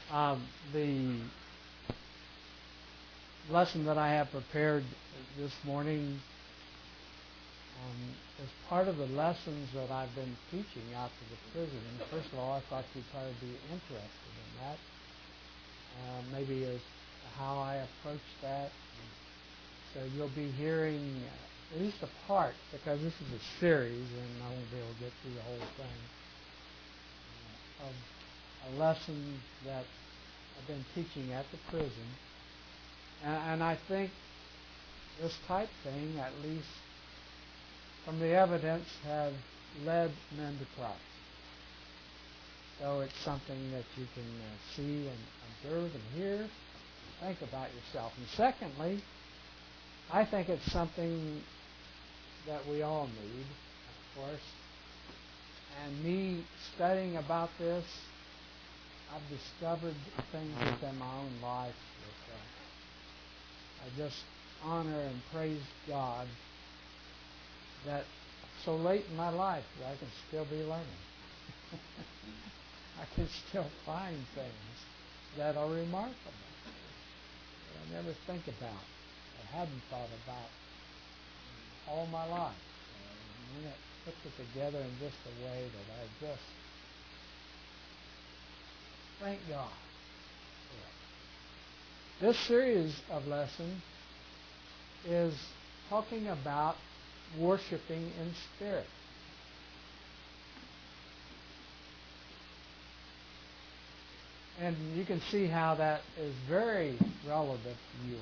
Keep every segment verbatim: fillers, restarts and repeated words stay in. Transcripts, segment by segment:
Um, the lesson that I have prepared this morning um, is part of the lessons that I've been teaching out to the prison. And first of all, I thought you'd probably be interested in that. Uh, maybe as how I approach that. So you'll be hearing uh, at least a part, because this is a series and I won't be able to get through the whole thing, uh, of a lesson that I've been teaching at the prison. And, and I think this type thing, at least from the evidence, have led men to Christ. So it's something that you can uh, see and observe and hear, and think about yourself. And secondly, I think it's something that we all need, of course. And me studying about this, I've discovered things within my own life that uh, I just honor and praise God that so late in my life that I can still be learning. I can still find things that are remarkable that I never think about, I hadn't thought about all my life. And then it puts it together in just a way that I just thank God for it. This series of lessons is talking about worshiping in spirit. And you can see how that is very relevant to you and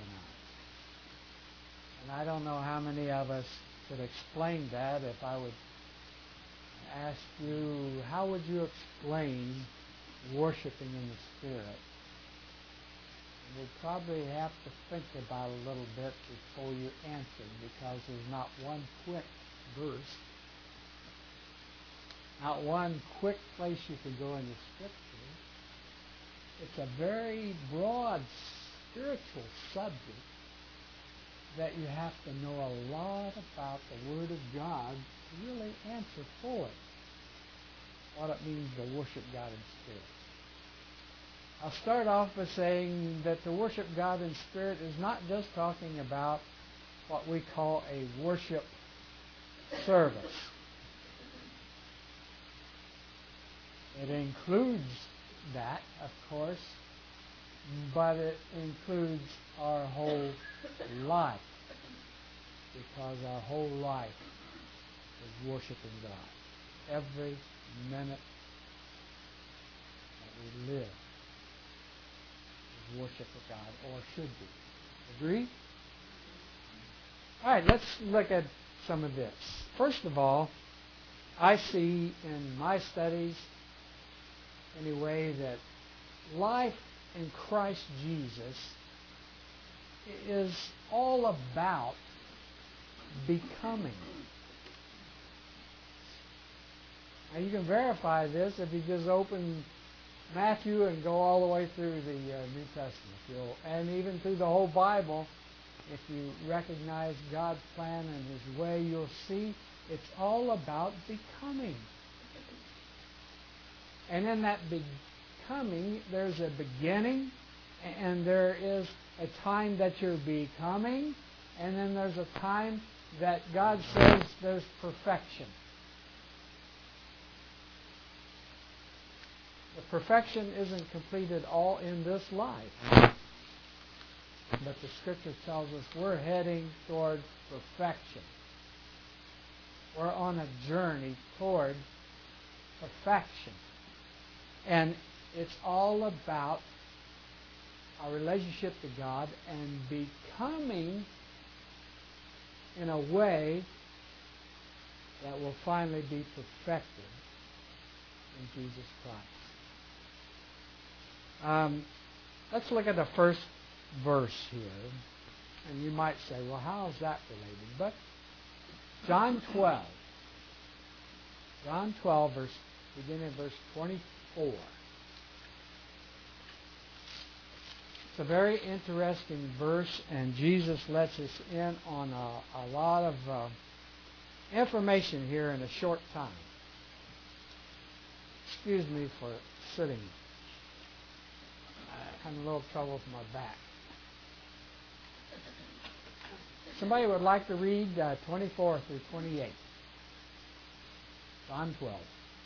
I. And I don't know how many of us could explain that. If I would ask you, how would you explain worshiping in the Spirit? We'd probably have to think about it a little bit before you answer, because there's not one quick verse, not one quick place you could go in the Scripture. It's a very broad spiritual subject that you have to know a lot about the Word of God to really answer fully what it means to worship God in spirit. I'll start off by saying that to worship God in spirit is not just talking about what we call a worship service. It includes that, of course, but it includes our whole life, because our whole life is worshiping God. Every minute that we live is worship of God, or should be. Agree? All right, let's look at some of this. First of all, I see in my studies, anyway, that life in Christ Jesus is all about becoming. Now you can verify this if you just open Matthew and go all the way through the uh, New Testament. You'll, and even through the whole Bible, if you recognize God's plan and His way, you'll see it's all about becoming. And in that becoming, there's a beginning, and there is a time that you're becoming, and then there's a time that God says there's perfection. The perfection isn't completed all in this life, but the Scripture tells us we're heading toward perfection. We're on a journey toward perfection. And it's all about our relationship to God and becoming in a way that will finally be perfected in Jesus Christ. Um, let's look at the first verse here. And you might say, well, how is that related? But John twelve. John twelve, verse, beginning at verse twenty-four. It's a very interesting verse, and Jesus lets us in on a, a lot of uh, information here in a short time. Excuse me for sitting. having a little trouble with my back. Somebody would like to read uh, twenty-four through twenty-eight. John twelve.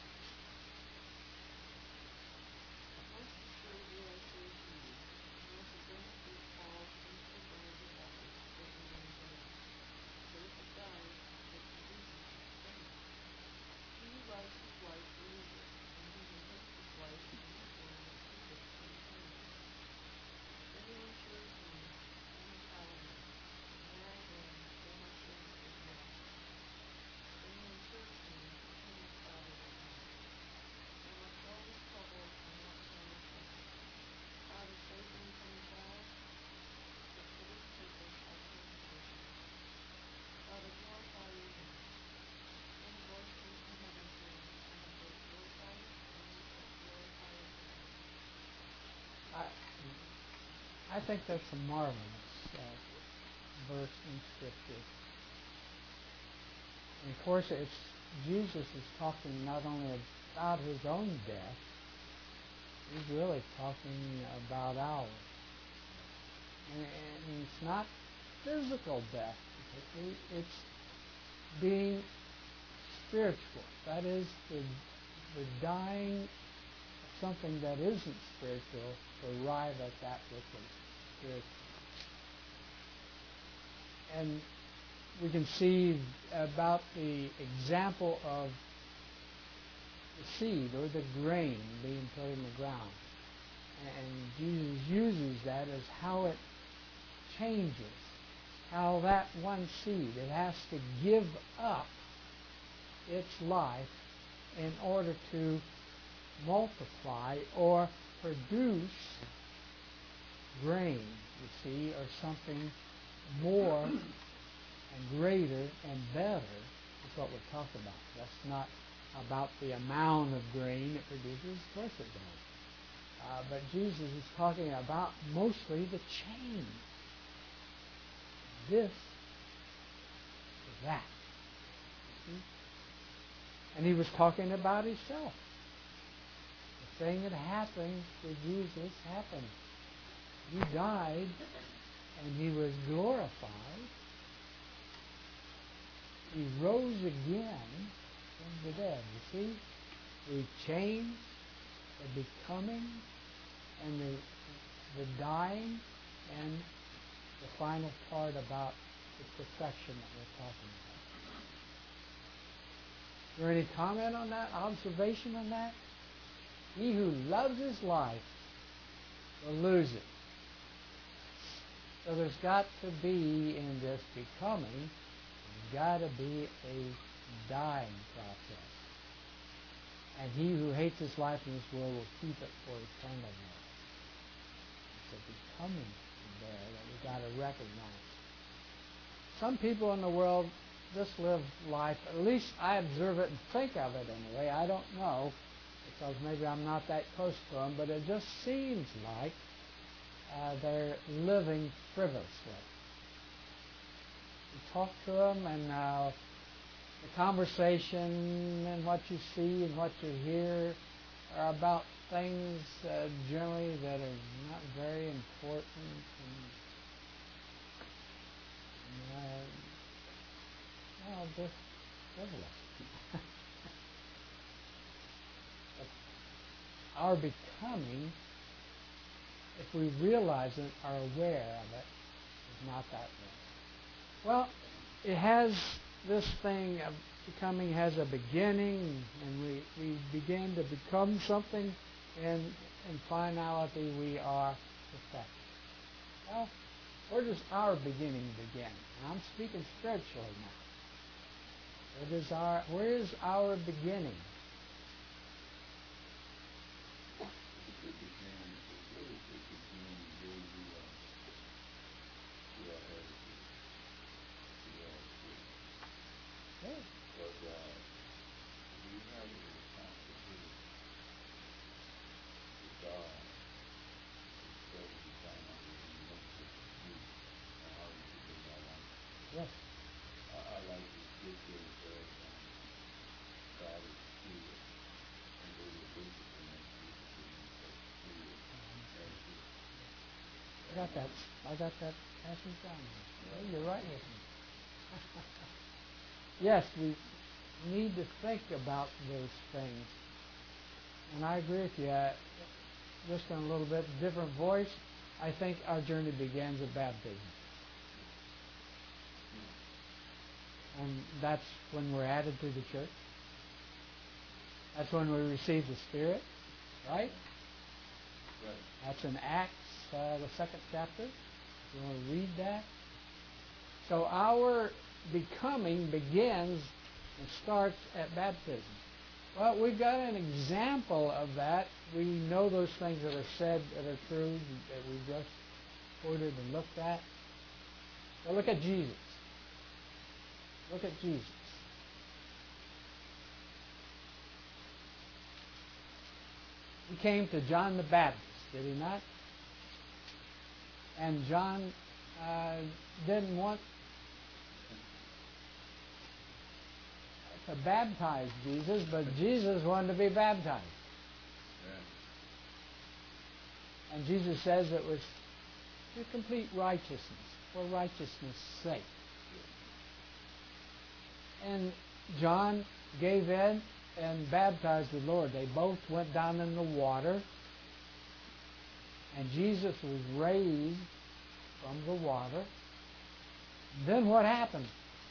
I, I think that's a marvelous uh, verse in Scripture. And of course, it's Jesus is talking not only about his own death, he's really talking about ours. And, and it's not physical death. It's being spiritual. That is the, the dying of something that isn't spiritual to arrive at that which is spiritual. And we can see about the example of the seed or the grain being put in the ground. And Jesus uses that as how it changes, how that one seed, it has to give up its life in order to multiply or produce grain, you see, or something more and greater and better is what we're talking about. That's not about the amount of grain it produces. Of course it does. Uh, but Jesus is talking about mostly the change. This is that. You see? And he was talking about himself. The thing that happened to Jesus happened. He died and he was glorified. He rose again from the dead. You see? The change, the becoming, and the, the dying, and the final part about the perfection that we're talking about. Is there any comment on that? Observation on that? He who loves his life will lose it. So there's got to be in this becoming, there's got to be a dying process. And he who hates his life in this world will keep it for eternal life. It's a becoming there that we've got to recognize. Some people in the world just live life, at least I observe it and think of it anyway. I don't know, because maybe I'm not that close to them, but it just seems like uh, they're living frivolously. You talk to them, and uh, the conversation and what you see and what you hear are about things uh, generally that are not very important. And, and, uh, well, just frivolous. But our becoming, if we realize it, are aware of it, is not that way. Well, it has this thing of becoming has a beginning, and we, we begin to become something, and in finality we are perfected. Well, where does our beginning begin? And I'm speaking spiritually now. Where does our where is our beginning? Yes. I, I like the scripture that says, um, God is spirit, and they will worship him in spirit and in such spirit. That's it. I got that. I got that passage down here. Well, you're right with me. Yes, we need to think about those things. And I agree with you. Uh, just in a little bit different voice, I think our journey begins at baptism. And that's when we're added to the church. That's when we receive the Spirit, right? Right. That's in Acts, uh, the second chapter. You want to read that? So our becoming begins and starts at baptism. Well, we've got an example of that. We know those things that are said that are true that we just quoted and looked at. So look at Jesus. Look at Jesus. He came to John the Baptist, did he not? And John uh, didn't want to baptize Jesus, but Jesus wanted to be baptized. Yeah. And Jesus says it was to complete righteousness, for righteousness' sake. And John gave in and baptized the Lord. They both went down in the water. And Jesus was raised from the water. Then what happened?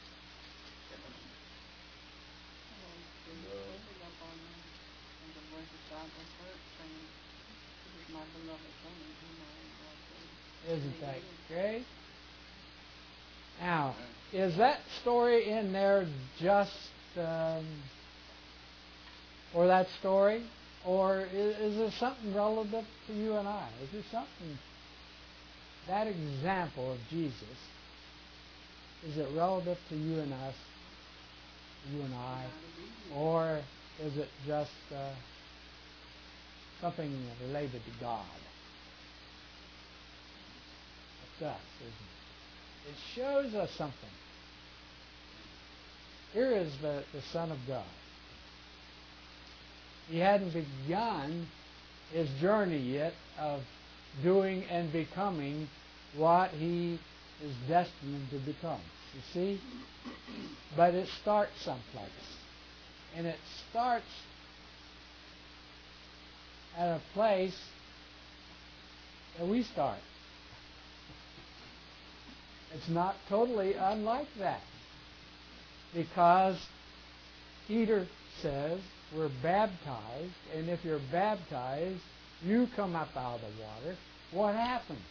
Isn't that great? Now, is that story in there just um, for that story? Or is, is there something relative to you and I? Is there something, that example of Jesus, is it relative to you and us, you and I? Or is it just uh, something related to God? It's us, isn't it? It shows us something. Here is the, the Son of God. He hadn't begun his journey yet of doing and becoming what he is destined to become. You see? But it starts someplace. And it starts at a place that we start. It's not totally unlike that. Because Peter says we're baptized, and if you're baptized, you come up out of the water. What happens?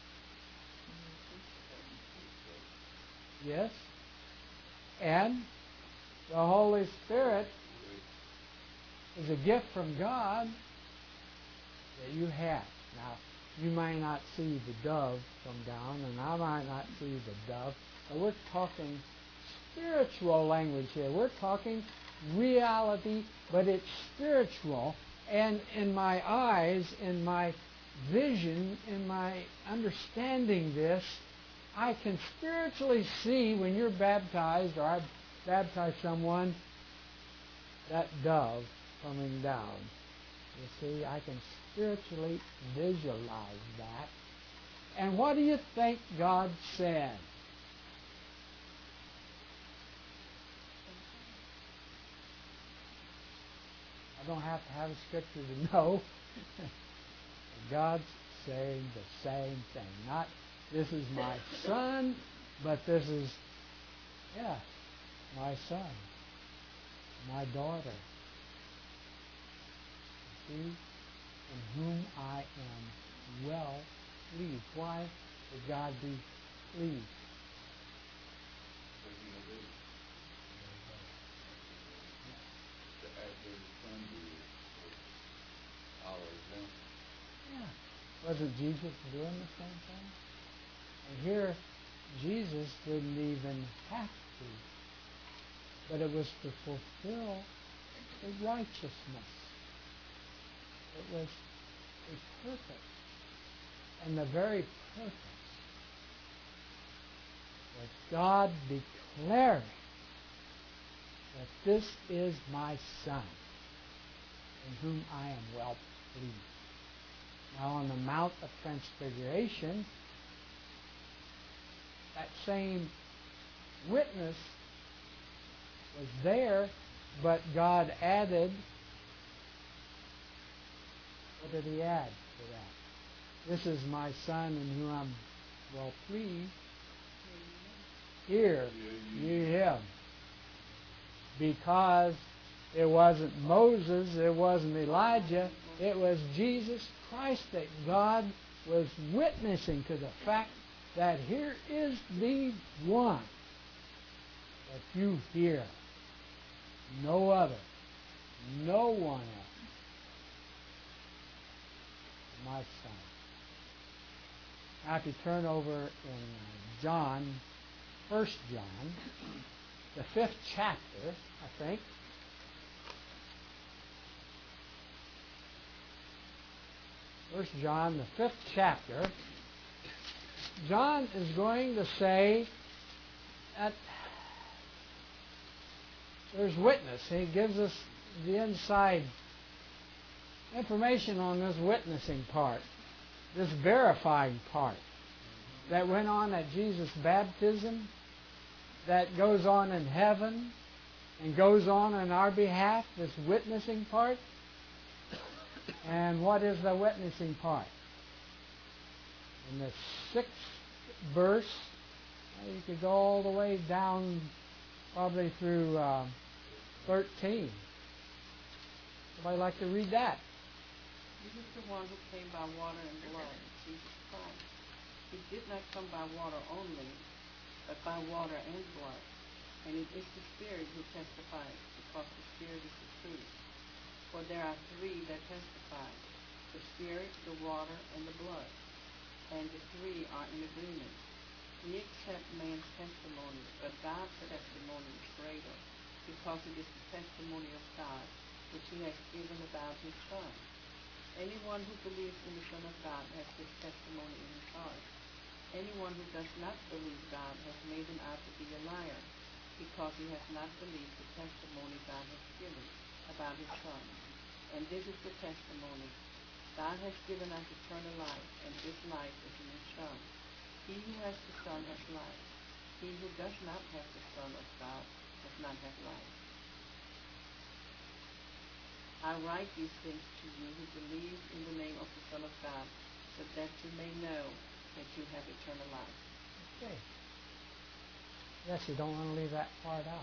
Yes? And the Holy Spirit is a gift from God that you have. Now, you might not see the dove come down, and I might not see the dove, but we're talking spiritual language here. We're talking reality, but it's spiritual. And in my eyes, in my vision, in my understanding this, I can spiritually see when you're baptized, or I baptize someone, that dove coming down. You see, I can spiritually visualize that. And what do you think God said? I don't have to have a scripture to know. God's saying the same thing. Not, this is my son, but this is, yeah, my son, my daughter. You see? In whom I am well pleased. Why would God be pleased? Yeah. Wasn't Jesus doing the same thing? And here, Jesus didn't even have to. But it was to fulfill the righteousness. It was a purpose. And the very purpose was God declaring that this is my Son, in whom I am well pleased. Now on the Mount of Transfiguration, that same witness was there, but God added, what did He add to that? This is my Son in whom I'm well pleased. Hear ye Him. Because it wasn't Moses, it wasn't Elijah, it was Jesus Christ that God was witnessing to the fact that here is the one that you hear. No other. No one else. My Son. Now if you turn over in John, First John, the fifth chapter, I think. First John, the fifth chapter. John is going to say that there's witness. He gives us the inside information on this witnessing part, this verifying part that went on at Jesus' baptism, that goes on in heaven, and goes on on our behalf, this witnessing part. And what is the witnessing part? In the sixth verse, well, you could go all the way down probably through uh, thirteen. Somebody like to read that? This is the one who came by water and blood, Jesus Christ. He did not come by water only, but by water and blood. And it is the Spirit who testifies, because the Spirit is the truth. For there are three that testify, the Spirit, the water, and the blood. And the three are in agreement. We accept man's testimony, but God's testimony is greater, because it is the testimony of God, which He has given about His Son. Anyone who believes in the Son of God has this testimony in his heart. Anyone who does not believe God has made him out to be a liar, because he has not believed the testimony God has given about His Son. And this is the testimony. God has given us eternal life, and this life is in His Son. He who has the Son has life. He who does not have the Son of God does not have life. I write these things to you who believe in the name of the Son of God, so that you may know that you have eternal life. Okay. Yes, you don't want to leave that part out.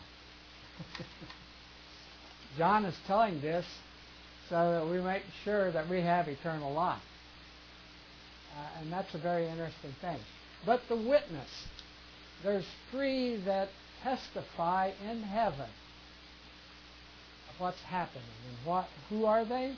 John is telling this so that we make sure that we have eternal life. Uh, and that's a very interesting thing. But the witness, there's three that testify in heaven of what's happening. And what? Who are they?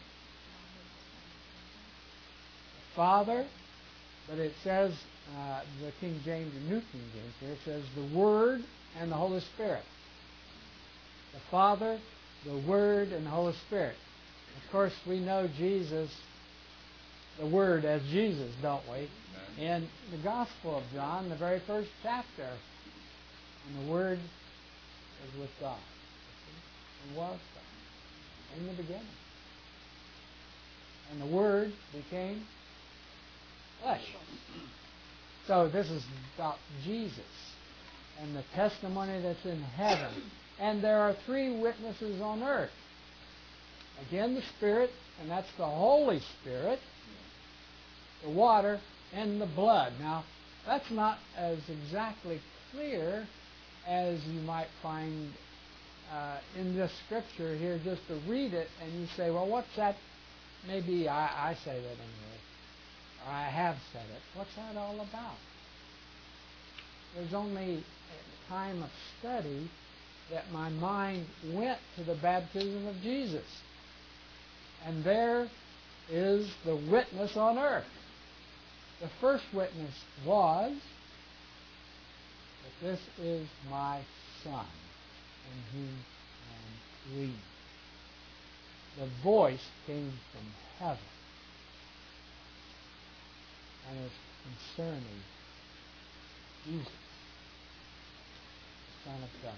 The Father, but it says, uh, the King James and New King James here, it says the Word and the Holy Spirit. The Father, the Word, and the Holy Spirit. Of course, we know Jesus, the Word, as Jesus, don't we? In the Gospel of John, the very first chapter, and the Word is with God. And was God in the beginning. And the Word became flesh. So this is about Jesus and the testimony that's in heaven. And there are three witnesses on earth. Again, the Spirit, and that's the Holy Spirit, the water, and the blood. Now, that's not as exactly clear as you might find uh, in this scripture here, just to read it, and you say, well, what's that? Maybe I, I say that anyway, or I have said it. What's that all about? There's only a time of study that my mind went to the baptism of Jesus. And there is the witness on earth. The first witness was that this is my Son, in whom I am pleased. The voice came from heaven, and it's concerning Jesus, the Son of God.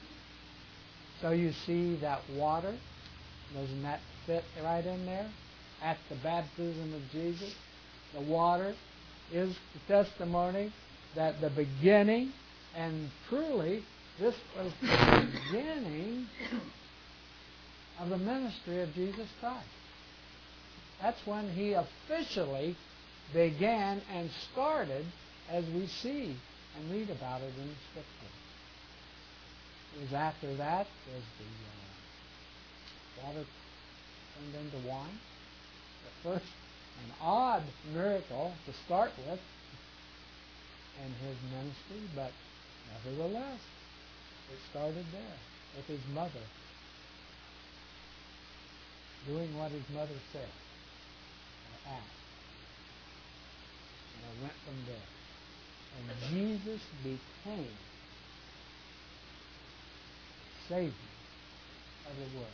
So you see that water, doesn't that fit right in there? at the baptism of Jesus. The water is the testimony that the beginning, and truly, this was the beginning of the ministry of Jesus Christ. That's when he officially began and started, as we see and read about it in the Scripture. It was after that as the uh, water turned into wine. At first, an odd miracle to start with in his ministry, but nevertheless, it started there with his mother doing what his mother said or asked. And it went from there. And Jesus became Savior of the world.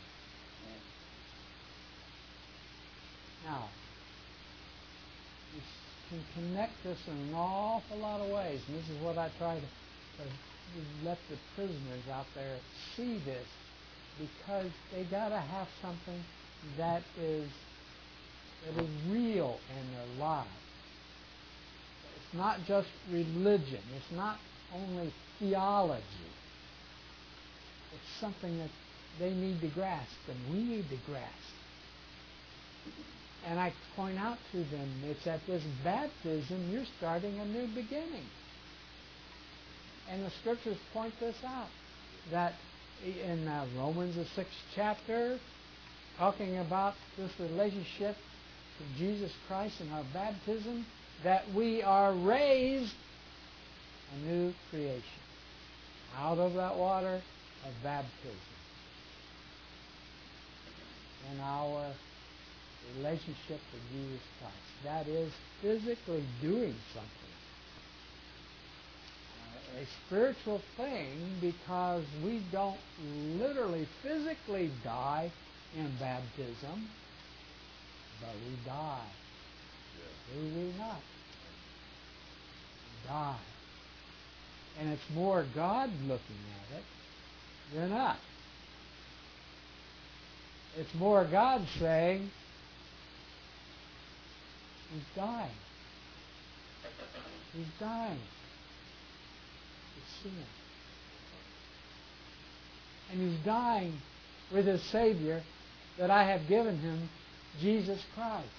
Now, you can connect this in an awful lot of ways, and this is what I try to, to let the prisoners out there see this, because they got to have something that is that is real in their lives. It's not just religion. It's not only theology. It's something that they need to grasp, and we need to grasp. And I point out to them, it's at this baptism you're starting a new beginning. And the Scriptures point this out, that in uh, Romans, the sixth chapter, talking about this relationship to Jesus Christ and our baptism, that we are raised a new creation out of that water of baptism. In our relationship with Jesus Christ. That is physically doing something. Uh, a spiritual thing, because we don't literally physically die in baptism, but we die. Yeah. Do we not? We die. And it's more God looking at it than us. It's more God saying, he's dying. He's dying. It's sin. And he's dying with his Savior that I have given him, Jesus Christ.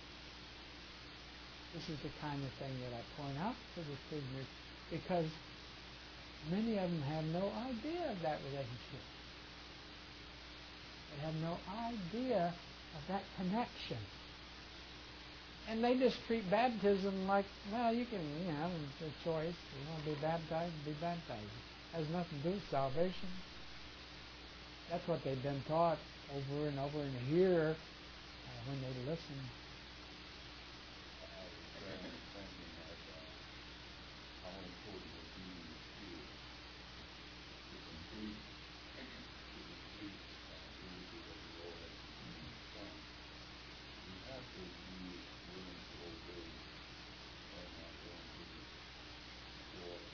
This is the kind of thing that I point out to the prisoners, because many of them have no idea of that relationship. They have no idea of that connection. And they just treat baptism like, well, you can, you know, it's a choice. You want to be baptized, be baptized. It has nothing to do with salvation. That's what they've been taught over and over and hear uh, when they listen. I have a friend thinking that uh, I want to quote what Jesus did to complete, to complete uh, unity of the Lord and the Son. You have to be willing to obey and not going to the water.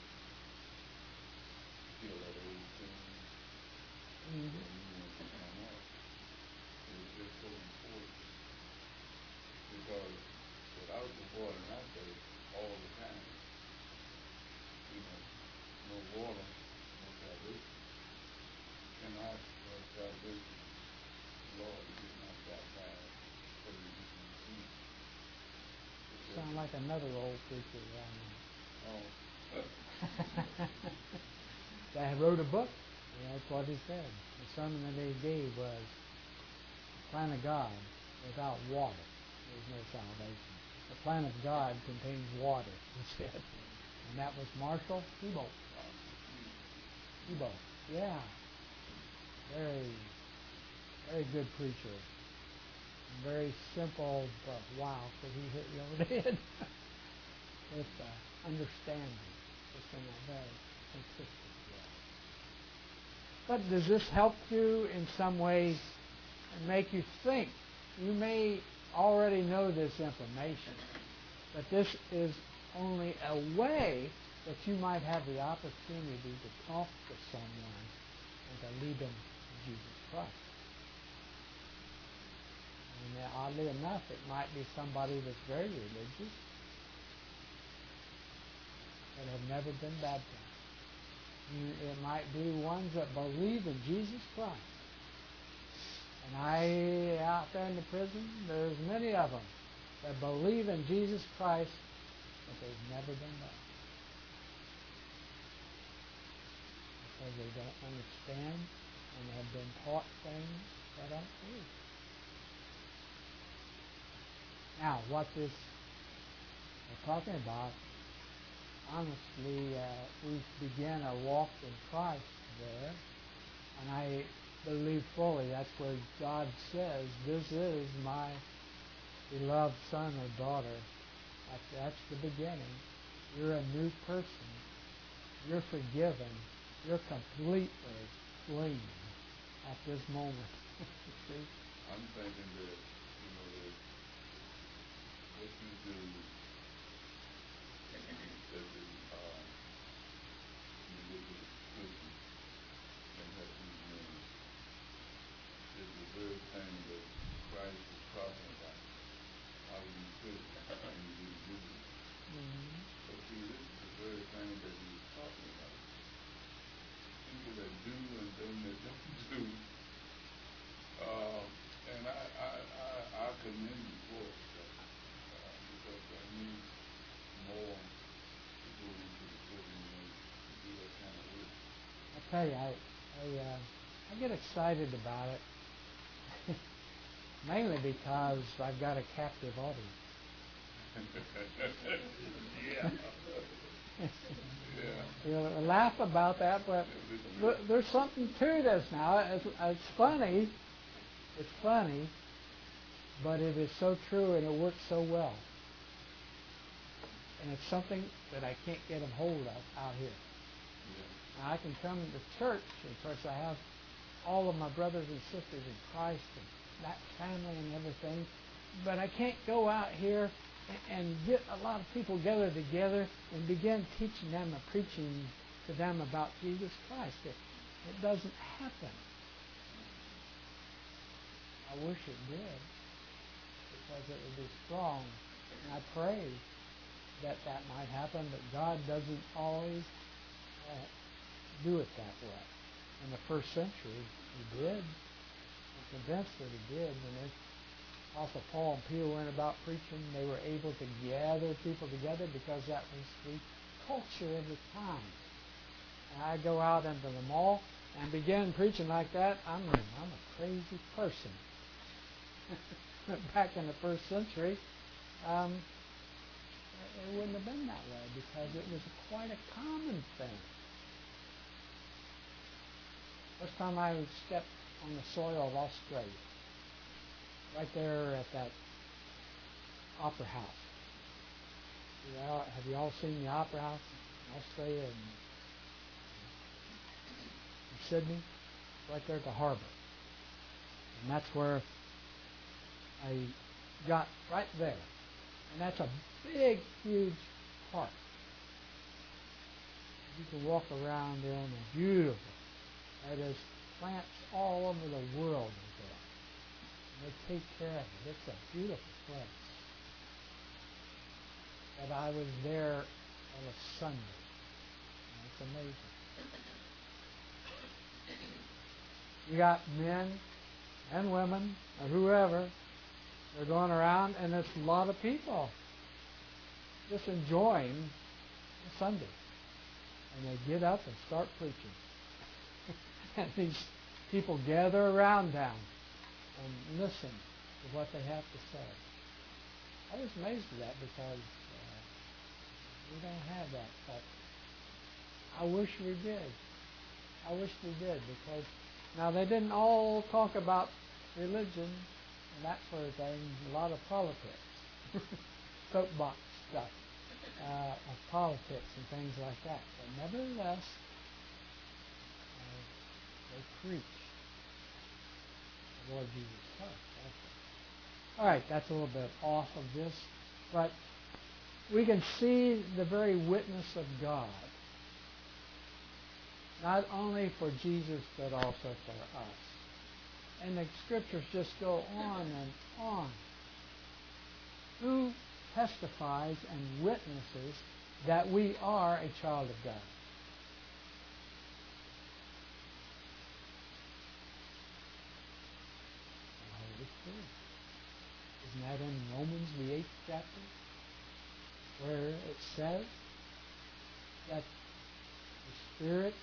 Feel that old thing Mm-hmm. that you want to come up. It's just so important. Because without the water, and I say all the time, you know, no water, no salvation. Cannot have salvation. Lord, you get not baptized so that you can receive. Sound like another old preacher around Oh. there. That wrote a book. Yeah, that's what he said. The sermon that he gave was, the plan of God without water, there's no salvation. The plan of God contains water, he said. And that was Marshall Tebow. Tebow, yeah. Very, very good preacher. Very simple, but wow, could he hit you over the head with uh, understanding. Just in a very consistent way. But does this help you in some way and make you think? You may already know this information, but this is only a way that you might have the opportunity to talk to someone and to lead them to Jesus Christ. And oddly enough, it might be somebody that's very religious that have never been baptized. It might be ones that believe in Jesus Christ. And I, out there in the prison, there's many of them that believe in Jesus Christ, but they've never been baptized. Because they don't understand and have been taught things that aren't true. Now, what this we're talking about, honestly, uh, we began our walk in Christ there, and I believe fully that's where God says, "This is my beloved son or daughter." That's, that's the beginning. You're a new person. You're forgiven. You're completely clean at this moment. See? I'm thinking that, you know, that what you do at the uh, religious prison and help these men is the very thing that Christ is talking about. How you prison and you do business. Mm-hmm. But see, this is the very thing that he's talking about. People that do and them that don't do. Uh, and I, I, I, I commend you for it, uh, because I need more to go into the prison and to do that kind of work. I tell you, I I, uh, I get excited about it, mainly because I've got a captive audience. Yeah. Yeah. You know, laugh about that, but th- there's something to this now. It's, it's funny. It's funny, but it is so true and it works so well. And it's something that I can't get a hold of out here. Yeah. Now, I can come to church, and of course I have all of my brothers and sisters in Christ and that family and everything, but I can't go out here and get a lot of people gathered together and begin teaching them and preaching to them about Jesus Christ. It, it doesn't happen. I wish it did, because it would be strong. And I pray that that might happen, but God doesn't always uh, do it that way. In the first century, He did. I'm convinced that He did. When it, Apostle Paul and Peter went about preaching, they were able to gather people together because that was the culture of the time. And I go out into the mall and begin preaching like that, I'm a, I'm a crazy person. Back in the first century, um, it wouldn't have been that way because it was quite a common thing. First time I stepped on the soil of Australia, right there at that opera house. You know, have you all seen the opera house in Australia and in Sydney? Right there at the harbour. And that's where I got right there. And that's a big, huge park. You can walk around in and beautiful. There's plants all over the world there. And they take care of it. It's a beautiful place. But I was there on a Sunday. And it's amazing. You got men and women or whoever. They're going around, and there's a lot of people just enjoying the Sunday. And they get up and start preaching. And these people gather around them and listen to what they have to say. I was amazed at that because uh, we don't have that. But I wish we did. I wish we did, because now they didn't all talk about religion and that sort of thing. A lot of politics, soapbox stuff, uh, of politics and things like that. But nevertheless, uh, they preach the Lord Jesus Christ. All right, that's a little bit off of this, but we can see the very witness of God, not only for Jesus, but also for us. And the scriptures just go on and on. Who testifies and witnesses that we are a child of God? The Holy Spirit. Isn't that in Romans, the eighth chapter, where it says that the Spirit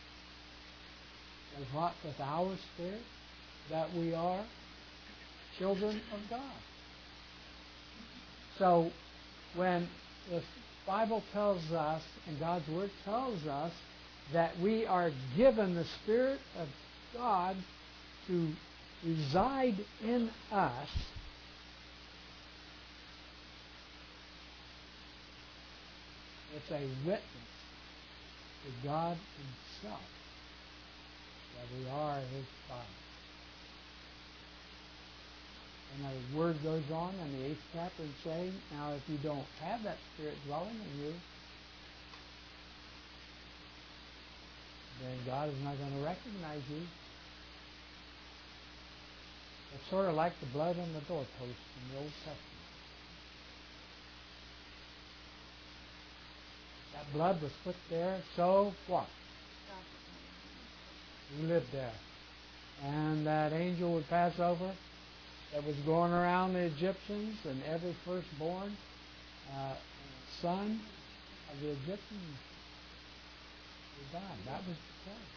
is what with our spirit, that we are children of God. So when the Bible tells us, and God's Word tells us, that we are given the Spirit of God to reside in us, it's a witness to God Himself that we are His child. And the Word goes on in the eighth chapter and saying, now if you don't have that Spirit dwelling in you, then God is not going to recognize you. It's sort of like the blood on the doorpost in the Old Testament. That blood was put there, so what? You lived there. And that angel would pass over that was going around the Egyptians, and every firstborn uh, son of the Egyptians would die. That was the blood.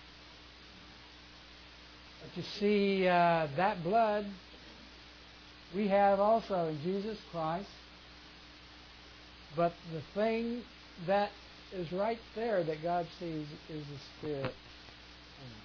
But you see, uh, that blood we have also in Jesus Christ. But the thing that is right there that God sees is the Spirit in it.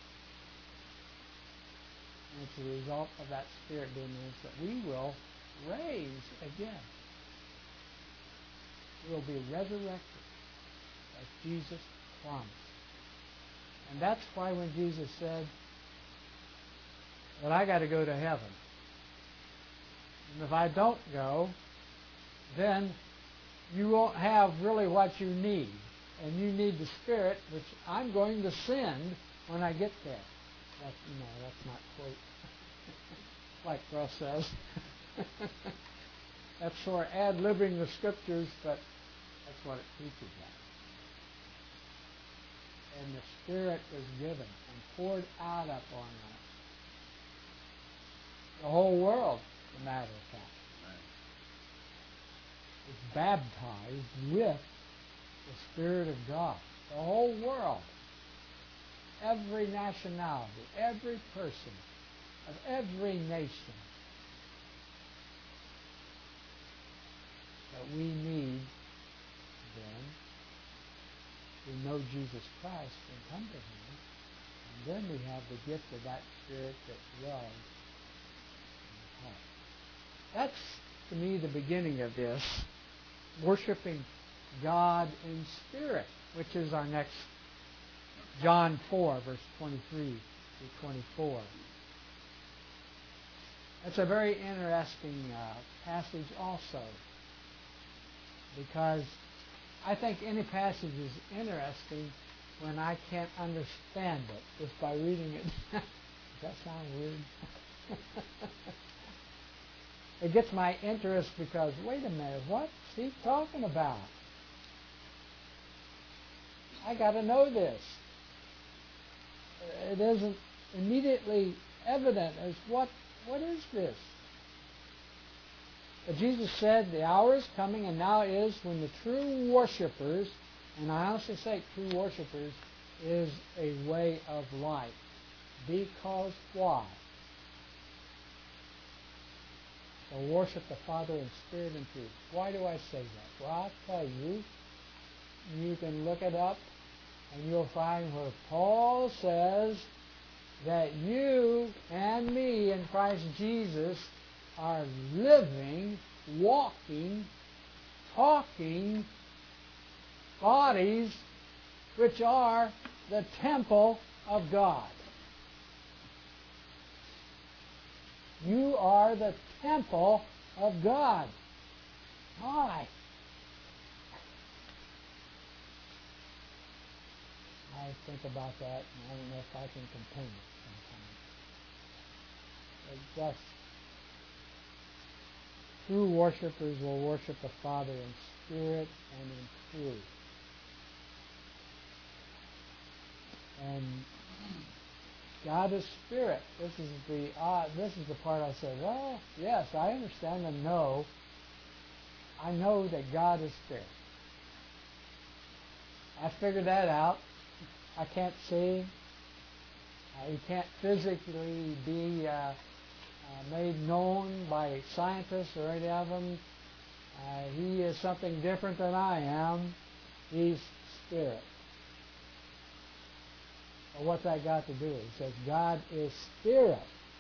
And it's a result of that Spirit being in us that we will raise again. We will be resurrected as Jesus promised. And that's why when Jesus said that I got to go to heaven, and if I don't go, then you won't have really what you need. And you need the Spirit, which I'm going to send when I get there. That's, no, that's not quote like Russ says. That's sort of ad-libbing the Scriptures, but that's what it teaches us. And the Spirit is given and poured out upon us. The whole world, as a matter of fact, is baptized with the Spirit of God. The whole world. Every nationality, every person, of every nation. But we need, then, to know Jesus Christ and come to Him. And then we have the gift of that Spirit that dwells in the heart. That's, to me, the beginning of this. Worshiping God in spirit, which is our next John four, verse twenty-three through twenty-four. That's a very interesting uh, passage also, because I think any passage is interesting when I can't understand it just by reading it. Does that sound weird? It gets my interest because, wait a minute, what's he talking about? I got to know this. It isn't immediately evident as what, what is this? But Jesus said, the hour is coming and now is when the true worshipers, and I honestly say true worshipers, is a way of life. Because why? So worship the Father in spirit and truth. Why do I say that? Well, I'll tell you. You can look it up, and you'll find where Paul says that you and me in Christ Jesus are living, walking, talking bodies which are the temple of God. You are the temple of God. Why? I think about that, and I don't know if I can contain it sometimes. just true worshipers will worship the Father in spirit and in truth. And God is spirit. This is the uh, this is the part I said, well, yes, I understand and know. I know that God is spirit. I figured that out. I can't see. Uh, he can't physically be uh, uh, made known by scientists or any of them. Uh, he is something different than I am. He's spirit. Well, what's that got to do? It says God is spirit.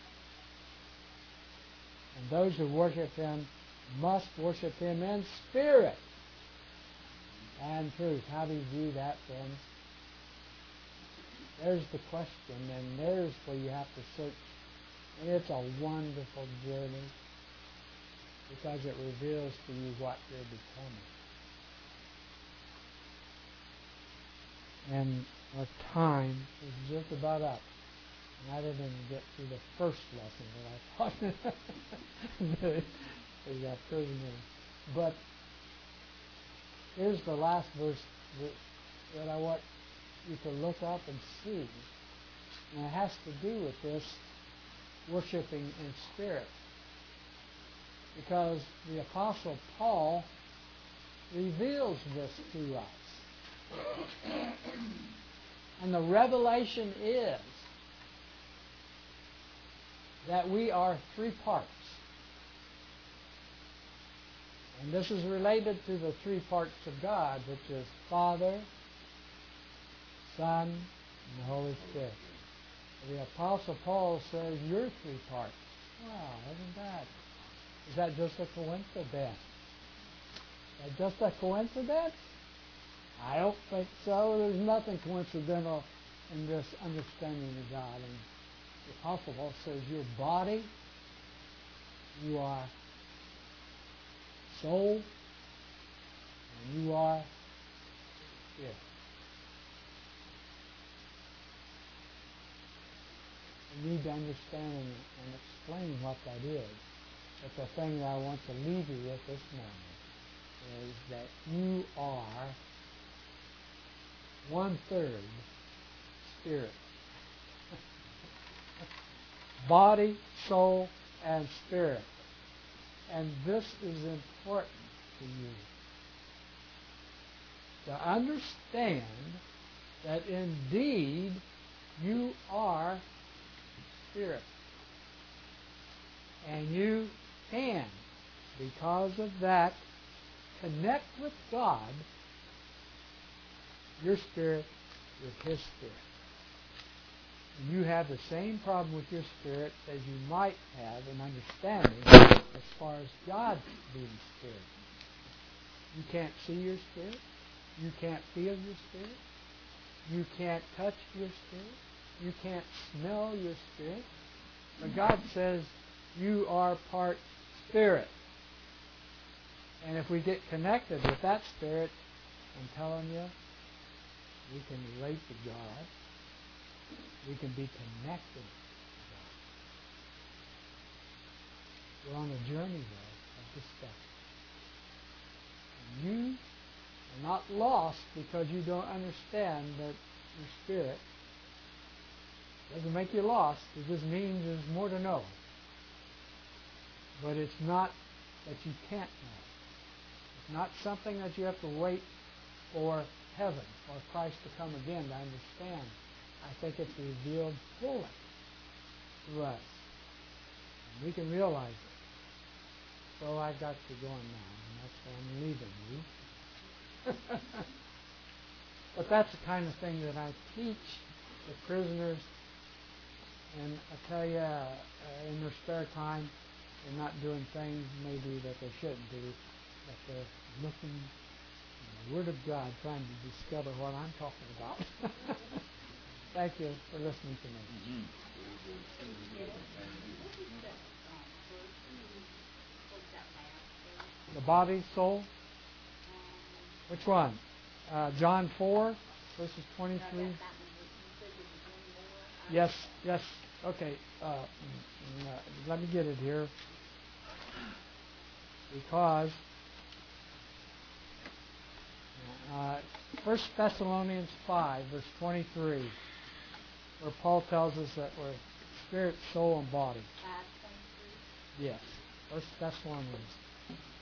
And those who worship Him must worship Him in spirit and truth. How do you do that, friends? There's the question, and there's where you have to search. And it's a wonderful journey because it reveals to you what you're becoming. And our time is just about up. And I didn't even get through the first lesson that I taught. We got prisoners. But here's the last verse that, that I want you to look up and see. And it has to do with this worshiping in spirit. Because the Apostle Paul reveals this to us. And the revelation is that we are three parts. And this is related to the three parts of God, which is Father, Son, and the Holy Spirit. The Apostle Paul says, you're three parts. Wow, isn't that? Is that just a coincidence? Is that just a coincidence? I don't think so. There's nothing coincidental in this understanding of God. And the Apostle Paul says, your body, you are soul, and you are spirit. You need to understand and, and explain what that is. But the thing that I want to leave you with this morning is that you are one-third spirit. Body, soul, and spirit. And this is important to you. To understand that indeed you are spirit. And you can, because of that, connect with God, your spirit, with His spirit. And you have the same problem with your spirit as you might have in understanding as far as God being spirit. You can't see your spirit. You can't feel your spirit. You can't touch your spirit. You can't smell your spirit. But God says you are part spirit. And if we get connected with that spirit, I'm telling you, we can relate to God. We can be connected to God. We're on a journey, though, of this stuff. And you are not lost because you don't understand that your spirit doesn't make you lost. It just means there's more to know. But it's not that you can't know. It's not something that you have to wait for heaven or Christ to come again to understand. I think it's revealed fully to us. And we can realize it. So I've got to go on now, and that's why I'm leaving you. But that's the kind of thing that I teach the prisoners. And I tell you, uh, in their spare time, they're not doing things maybe that they shouldn't do, but they're looking in the Word of God, trying to discover what I'm talking about. Thank you for listening to me. Mm-hmm. The body, soul. Which one? Uh, John four, verses twenty-three. Yes, yes. Okay, uh, mm, mm, uh, let me get it here. Because uh, First Thessalonians five, verse twenty-three, where Paul tells us that we're spirit, soul, and body. Five twenty-three. Yes, First Thessalonians